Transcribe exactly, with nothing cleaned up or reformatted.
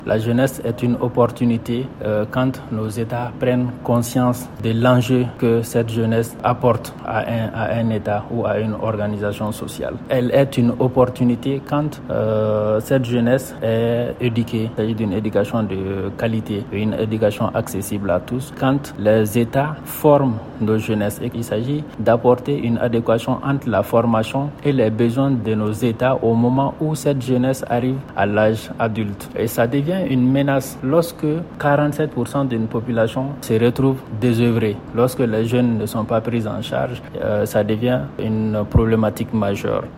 La jeunesse est une opportunité euh, quand nos États prennent conscience de l'enjeu que cette jeunesse apporte à un, à un État ou à une organisation sociale. Elle est une opportunité quand euh, cette jeunesse est éduquée, il s'agit d'une éducation de qualité, une éducation accessible à tous. Quand les États forment nos jeunesses et qu'il s'agit d'apporter une adéquation entre la formation et les besoins de nos États au moment où cette jeunesse arrive à l'âge adulte. Et ça devient une menace lorsque quarante-sept pour cent d'une population se retrouve désœuvrée. Lorsque les jeunes ne sont pas pris en charge, euh, ça devient une problématique majeure.